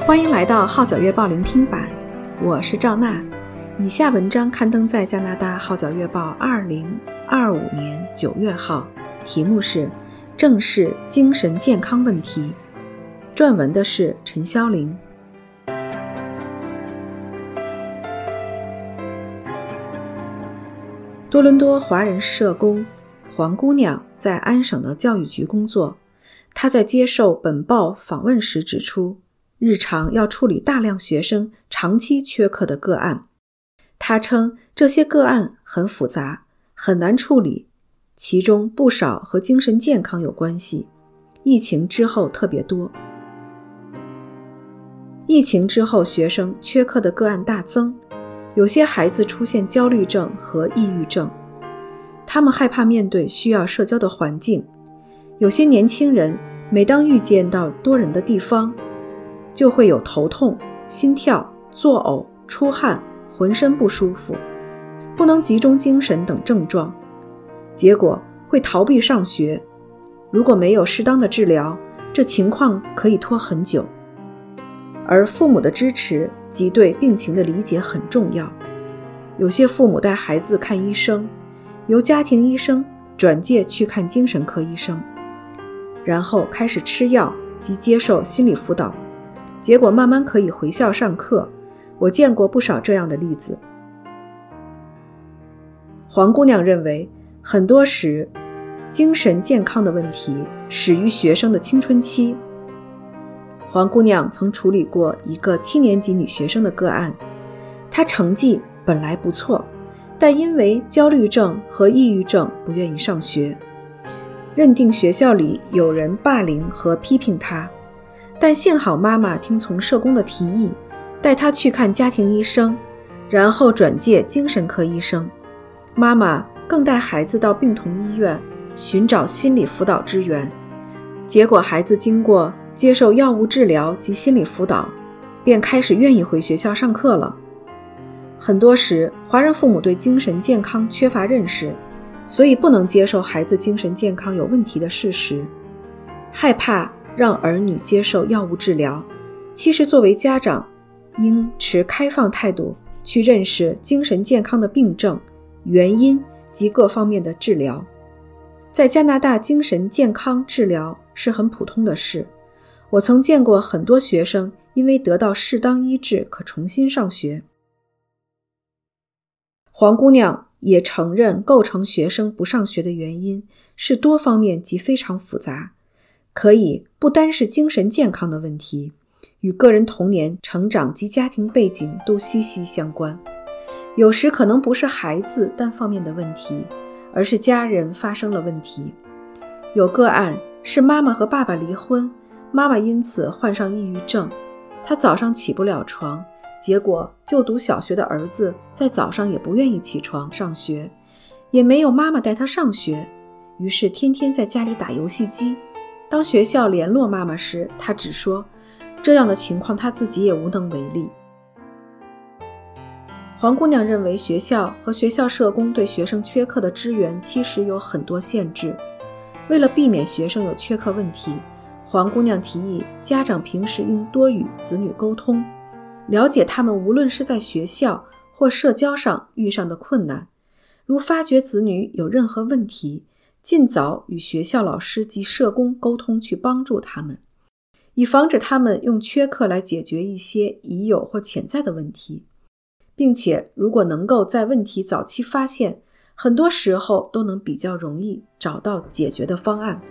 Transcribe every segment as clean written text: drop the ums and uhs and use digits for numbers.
欢迎来到号角月报聆听版，我是赵娜。以下文章刊登在加拿大号角月报2025年9月号，题目是正视精神健康问题，撰文的是陈霄玲。多伦多华人社工黄姑娘在安省的教育局工作，她在接受本报访问时指出，日常要处理大量学生长期缺课的个案。他称这些个案很复杂，很难处理，其中不少和精神健康有关系。疫情之后特别多。疫情之后学生缺课的个案大增，有些孩子出现焦虑症和抑郁症，他们害怕面对需要社交的环境。有些年轻人每当遇见到多人的地方，就会有头痛、心跳、作呕、出汗、浑身不舒服，不能集中精神等症状，结果会逃避上学。如果没有适当的治疗，这情况可以拖很久。而父母的支持及对病情的理解很重要。有些父母带孩子看医生，由家庭医生转介去看精神科医生，然后开始吃药及接受心理辅导，结果慢慢可以回校上课。我见过不少这样的例子。黄姑娘认为，很多时精神健康的问题始于学生的青春期。黄姑娘曾处理过一个7年级女学生的个案，她成绩本来不错，但因为焦虑症和抑郁症不愿意上学，认定学校里有人霸凌和批评她。但幸好妈妈听从社工的提议，带她去看家庭医生，然后转介精神科医生。妈妈更带孩子到病童医院寻找心理辅导支援，结果孩子经过接受药物治疗及心理辅导，便开始愿意回学校上课了。很多时，华人父母对精神健康缺乏认识，所以不能接受孩子精神健康有问题的事实，害怕让儿女接受药物治疗。其实作为家长，应持开放态度去认识精神健康的病症、原因及各方面的治疗。在加拿大，精神健康治疗是很普通的事。我曾见过很多学生因为得到适当医治可重新上学。黄姑娘也承认，构成学生不上学的原因是多方面及非常复杂，可以不单是精神健康的问题，与个人童年成长及家庭背景都息息相关。有时可能不是孩子单方面的问题，而是家人发生了问题。有个案是妈妈和爸爸离婚，妈妈因此患上抑郁症，她早上起不了床，结果就读小学的儿子在早上也不愿意起床上学，也没有妈妈带他上学，于是天天在家里打游戏机。当学校联络妈妈时，她只说这样的情况她自己也无能为力。黄姑娘认为，学校和学校社工对学生缺课的支援其实有很多限制。为了避免学生有缺课问题，黄姑娘提议家长平时应多与子女沟通，了解他们无论是在学校或社交上遇上的困难，如发觉子女有任何问题，尽早与学校老师及社工沟通，去帮助他们，以防止他们用缺课来解决一些已有或潜在的问题。并且如果能够在问题早期发现，很多时候都能比较容易找到解决的方案。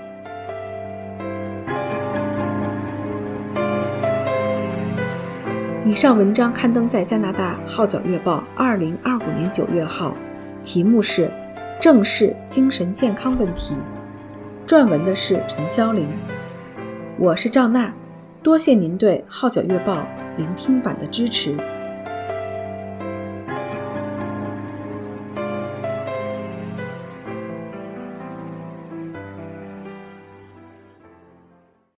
以上文章刊登在加拿大号角月报2025年9月号，题目是正视精神健康问题，撰文的是陈霄玲。我是赵娜，多谢您对号角月报聆听版的支持。